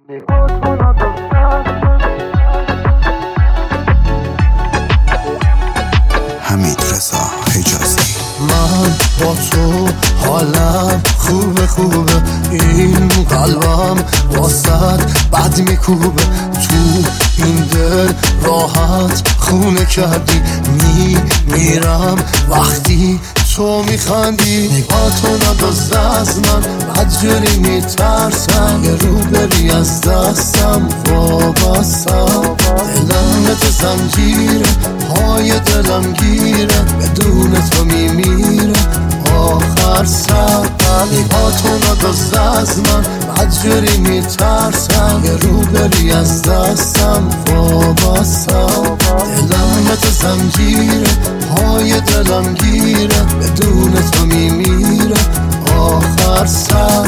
حمید رضا حجازی. من با تو حالم خوبه این قلبم واسد بد میکوبه تو این دل راحت خونه کردی میرم وقتی تو میخندی نگاه تو ندازده از من بدجوری میترسم یه رو بری از دستم وابستم دلم مثل زنجیره پای دلم گیره بدون تو میمیره آخر سر نگاه تو ندازده از من بدجوری میترسم یه رو بری از دستم وابستم دلم مثل زنجیره پای دلم گیره بدون تو میمیره آخر سر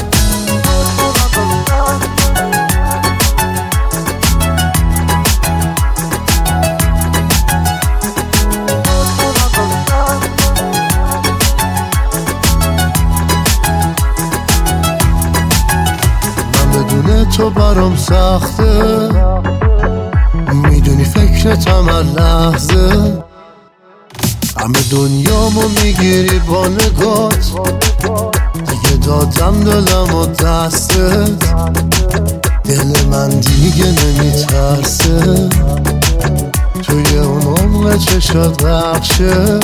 بدون تو برام سخته میدونی فکرتم هر لحظه همه دنیامو میگیری با نگات دیگه دادم دلم و دستت دل من دیگه نمیترسه توی اون عمق چشات بخشه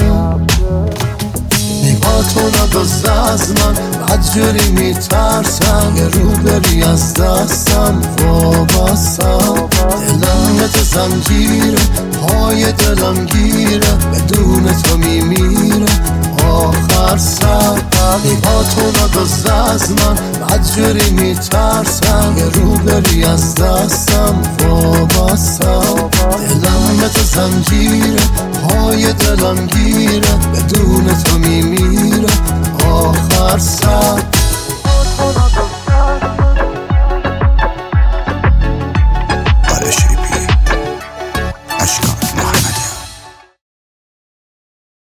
نگاه تو ندازده از من بدجوری میترسم یه رو بری از دستم وابستم دلم مثل زنجیره پای دلم گیره بدون تو میمیره آخر سر نگاه تو ندازده از من بدجوری میترسم یه رو بری از دستم وابستم دلم مثل زنجیره پای دلم گیره بدون تو میمیره